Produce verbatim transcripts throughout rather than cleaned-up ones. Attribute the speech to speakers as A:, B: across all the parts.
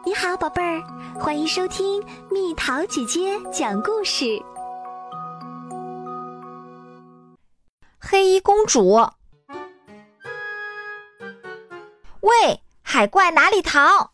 A: 你好，宝贝儿，欢迎收听蜜桃姐姐讲故事。
B: 黑衣公主，喂，海怪哪里逃？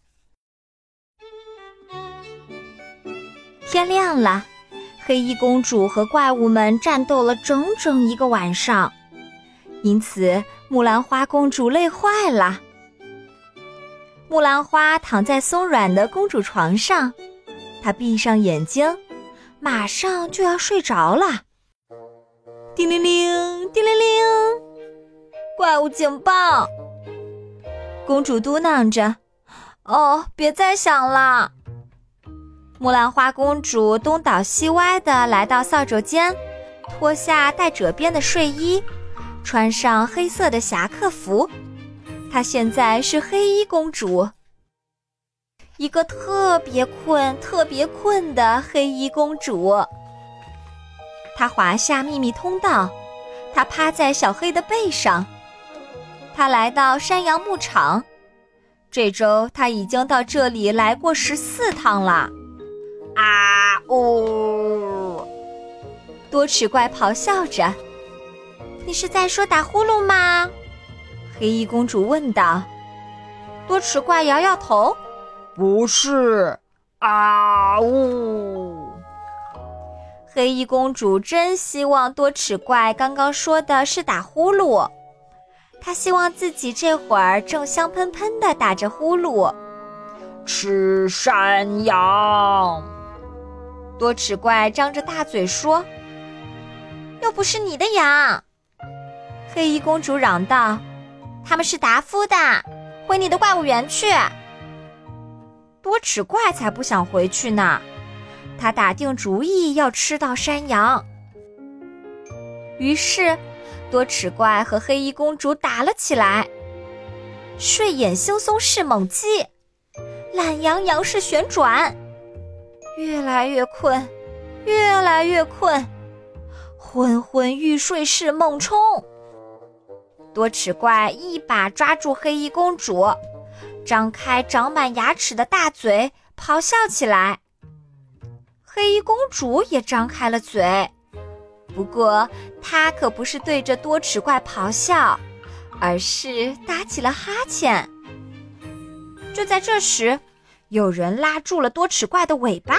B: 天亮了，黑衣公主和怪物们战斗了整整一个晚上，因此木兰花公主累坏了。木兰花躺在松软的公主床上，她闭上眼睛，马上就要睡着了。叮铃铃，叮铃铃，怪物警报！公主嘟囔着：“哦，别再响了。”木兰花公主东倒西歪地来到扫帚间，脱下带褶边的睡衣，穿上黑色的侠客服。她现在是黑衣公主，一个特别困、特别困的黑衣公主。她滑下秘密通道，她趴在小黑的背上。她来到山羊牧场，这周她已经到这里来过十四趟了。啊呜！多齿怪咆哮着：“你是在说打呼噜吗？”黑衣公主问道。多齿怪摇摇头：“
C: 不是，啊呜！”
B: 黑衣公主真希望多齿怪刚刚说的是打呼噜，她希望自己这会儿正香喷喷地打着呼噜。
C: 吃山羊！
B: 多齿怪张着大嘴说：“又不是你的羊！”黑衣公主嚷道：“他们是达夫的，回你的怪物园去！”多齿怪才不想回去呢，他打定主意要吃到山羊。于是多齿怪和黑衣公主打了起来，睡眼惺忪式猛击，懒洋洋式旋转，越来越困，越来越困，昏昏欲睡式猛冲。多齿怪一把抓住黑衣公主，张开长满牙齿的大嘴咆哮起来。黑衣公主也张开了嘴，不过她可不是对着多齿怪咆哮，而是打起了哈欠。就在这时，有人拉住了多齿怪的尾巴。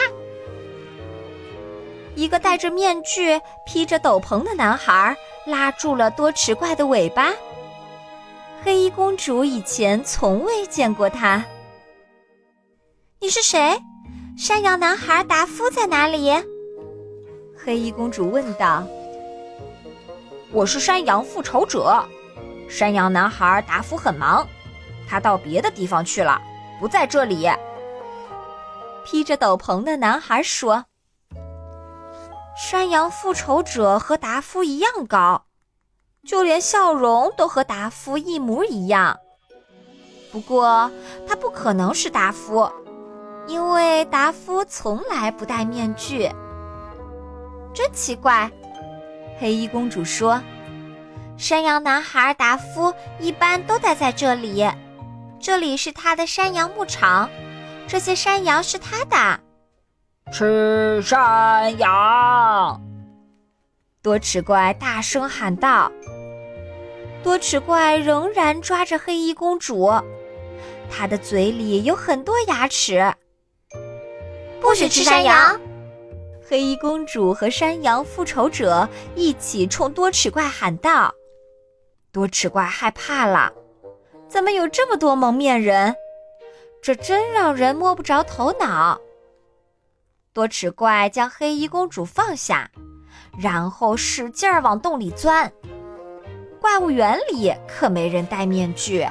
B: 一个戴着面具、披着斗篷的男孩拉住了多齿怪的尾巴。黑衣公主以前从未见过他。“你是谁？山羊男孩达夫在哪里？”黑衣公主问道。
C: “我是山羊复仇者。山羊男孩达夫很忙，他到别的地方去了，不在这里。”
B: 披着斗篷的男孩说。山羊复仇者和达夫一样高，就连笑容都和达夫一模一样。不过他不可能是达夫，因为达夫从来不戴面具。真奇怪，黑衣公主说，山羊男孩达夫一般都待在这里，这里是他的山羊牧场，这些山羊是他的。
C: 吃山羊！
B: 多齿怪大声喊道。多齿怪仍然抓着黑衣公主，她的嘴里有很多牙齿。
A: 不许吃山羊！
B: 黑衣公主和山羊复仇者一起冲多齿怪喊道。多齿怪害怕了，怎么有这么多蒙面人？这真让人摸不着头脑。多齿怪将黑衣公主放下，然后使劲儿往洞里钻。怪物园里可没人戴面具。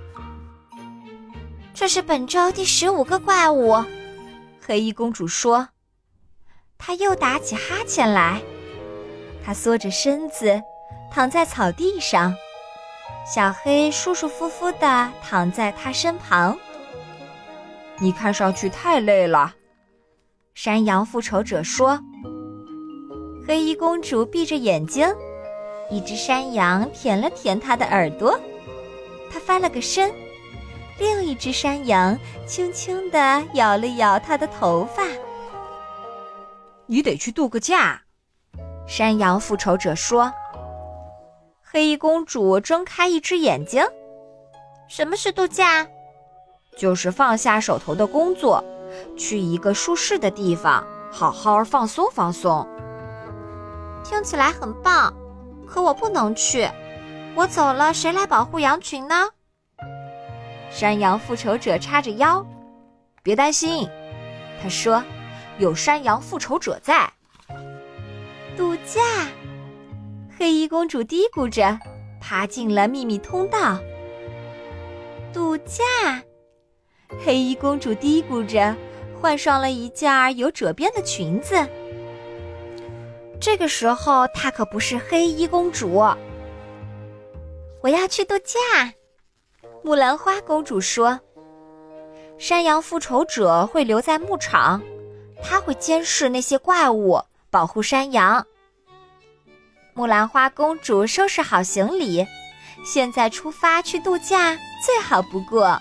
B: 这是本周第十五个怪物，黑衣公主说。她又打起哈欠来，她缩着身子躺在草地上，小黑舒舒服服地躺在她身旁。
C: “你看上去太累了。”
B: 山羊复仇者说。黑衣公主闭着眼睛，一只山羊舔了舔她的耳朵，她翻了个身， 另一只山羊轻轻地摇了摇它的头发。
C: 你得去度个假，山羊复仇者说。
B: 黑衣公主睁开一只眼睛。什么是度假？
C: 就是放下手头的工作，去一个舒适的地方，好好放松放松。
B: 听起来很棒，可我不能去。我走了，谁来保护羊群呢？
C: 山羊复仇者叉着腰。别担心，他说，有山羊复仇者在。
B: 度假。黑衣公主嘀咕着，爬进了秘密通道。度假。黑衣公主嘀咕着，换上了一件有褶边的裙子。这个时候，她可不是黑衣公主。我要去度假，木兰花公主说。山羊复仇者会留在牧场，他会监视那些怪物，保护山羊。木兰花公主收拾好行李，现在出发去度假最好不过。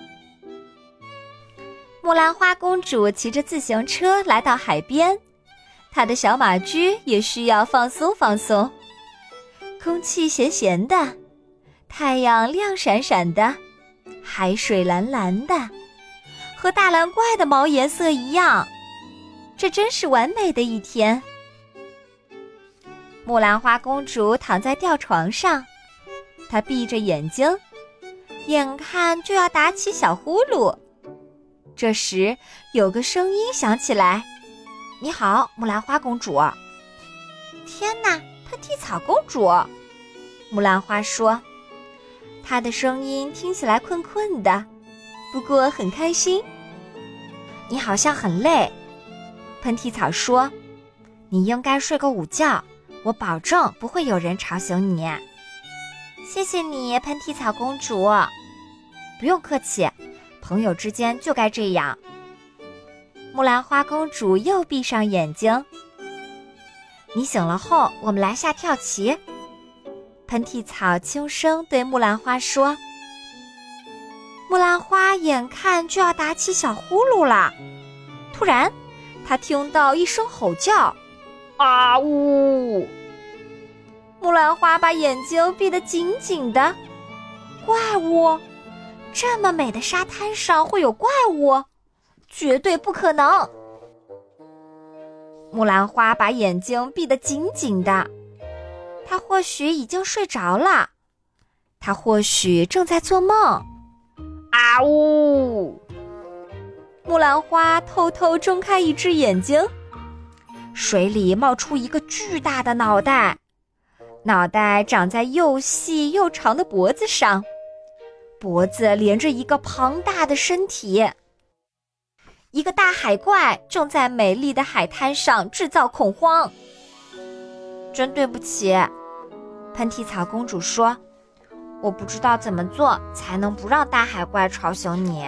B: 木兰花公主骑着自行车来到海边，她的小马驹也需要放松放松。空气咸咸的，太阳亮闪闪的，海水蓝蓝的，和大蓝怪的毛颜色一样，这真是完美的一天。木兰花公主躺在吊床上，她闭着眼睛，眼看就要打起小呼噜。这时有个声音响起来：你好，木兰花公主。天哪，喷嚏草公主！木兰花说，她的声音听起来困困的，不过很开心。你好像很累，喷嚏草说，你应该睡个午觉，我保证不会有人吵醒你。谢谢你，喷嚏草公主。不用客气，朋友之间就该这样。木兰花公主又闭上眼睛。你醒了后，我们来下跳棋。喷嚏草轻声对木兰花说。木兰花眼看就要打起小呼噜了，突然她听到一声吼叫，啊呜！木兰花把眼睛闭得紧紧的。怪物？这么美的沙滩上会有怪物？绝对不可能！木兰花把眼睛闭得紧紧的，她或许已经睡着了，她或许正在做梦。啊呜！木兰花偷偷睁开一只眼睛，水里冒出一个巨大的脑袋，脑袋长在又细又长的脖子上，脖子连着一个庞大的身体。一个大海怪正在美丽的海滩上制造恐慌。真对不起，喷嚏草公主说，我不知道怎么做才能不让大海怪吵醒你。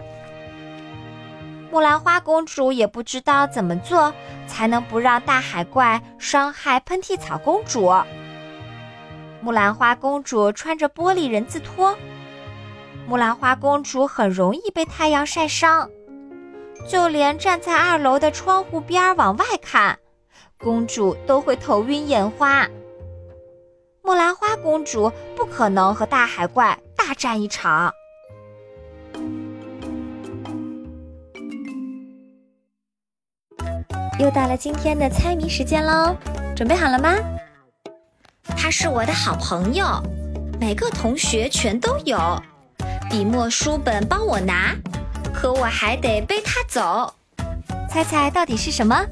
B: 木兰花公主也不知道怎么做才能不让大海怪伤害喷嚏草公主。木兰花公主穿着玻璃人字拖，木兰花公主很容易被太阳晒伤，就连站在二楼的窗户边往外看，公主都会头晕眼花。木兰花公主不可能和大海怪大战一场。又到了今天的猜谜时间喽，准备好了吗？他是我的好朋友，每个同学全都有，笔墨书本帮我拿，可我还得背他走。猜猜到底是什么？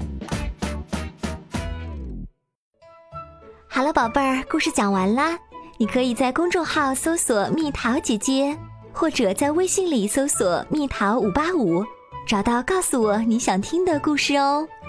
A: 好了，宝贝儿，故事讲完啦。你可以在公众号搜索蜜桃姐姐，或者在微信里搜索蜜桃五八五，找到告诉我你想听的故事哦。